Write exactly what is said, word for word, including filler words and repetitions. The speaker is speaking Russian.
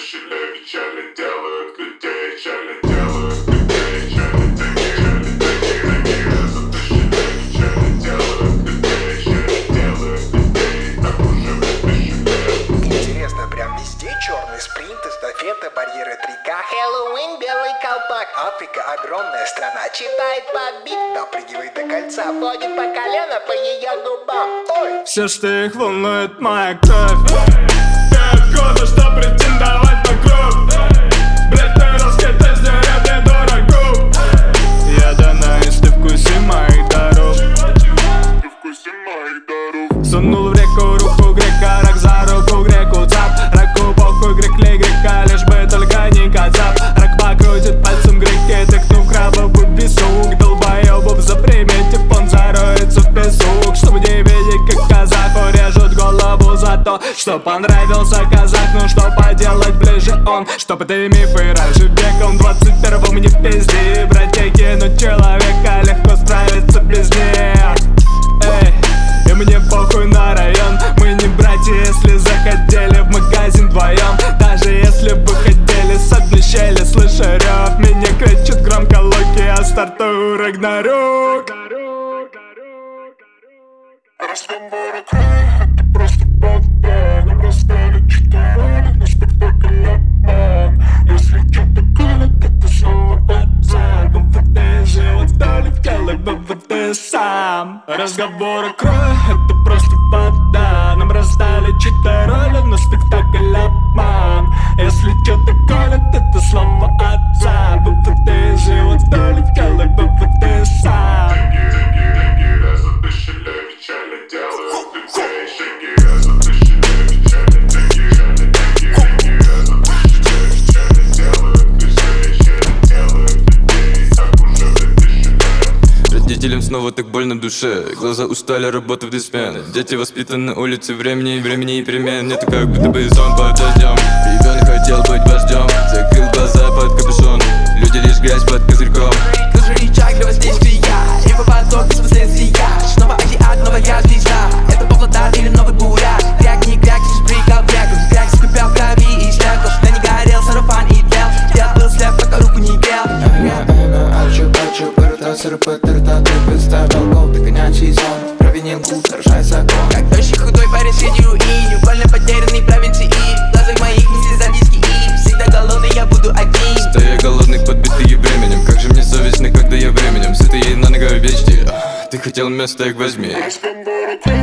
запрещены, печально делают людей, печально делают людей, печально деньги, печально деньги, запрещены, печально делают людей, печально делают людей, так уже запрещены. Интересно, прям везде черный спринт, эстафета, барьеры три ка, Хэллоуин, белый колпак. Африка огромная страна, читает по бит, допрыгивает до кольца, водит по колено по ее губам. Ой! Все, что их волнует, моя кровь. Ты откуда, что претендовать на кровь? Блядь, ты раскидай, сделай мне дорогу. Я Данаис, ты вкуси моих даров. Ты вкуси моих даров. Сунул в реку руку грека, рак за руку греку цап. Раку похуй, грек ли грека, лишь бы только не кацап. Рак покрутит пальцем греки, тыкнув краба в песок. Долбоебов заприметив, он зароется в песок. Чтобы не видеть, как казаху режут голову за то, что понравился казах. Ну что поделать, ближе он. Чтоб ты мифы раньше веком двадцать первом не пизди. Братья, но человека легко справиться без них. Эй, и мне похуй на район. Мы не братья, если захотели в магазин вдвоем. Даже если бы хотели с одной щели, слыша рев. Меня кричат громко Локи, а стартую Рагнарёк. Разговор о крае, это просто подбор. Нам раздали четыре роли на спектакль обман. Если что-то колет, это снова отца. В МВД живут доли в теле, в МВД сам. Разговор о крае, это просто вода. Нам раздали четыре роли на спектакль обман. Если что-то колет, это слово отца. В МВД живут доли в теле, в МВД сам. Деньги, деньги, деньги, запрещены, печально делают людей. Деньги, запрещены, печально деньги, деньги, деньги, запрещены, печально делают людей, печально делают людей, так уже запрещены. Родителям снова так больно в душе. Глаза устали, работа в две смены. Дети воспитаны на улице времени, времени и перемен. Нету как будто бы сон под дождем. Ребенок хотел быть вождем, закрыл глаза под капюшон. Люди лишь грязь под козырьком. Тоже рычаг для воздействия, и по поток без последствия. Снова азиат, новая звезда. Это Павлодар или Новый Бурят. Кряк, не кряк, здесь прыгал кряком. Кряк скрипел в крови и слякал. Что не горел, сарафан и тлел. Я был слеп, пока руку не грел. Ачу, ачу, пырта, сырпы, тырта. Ты представил гол, ты конячий сон. Провинил гуд, нарушай закон. Как тощий худой парень среди руин. Больно потерянный провинции. В глазах моих мыслей зардиски и всегда голодный я буду один. Стоя голодный, подбитые временем. Как же мне совестно, когда я временем. Сытый на ногах вечер. Ты хотел место, их возьми. Разговор о крае.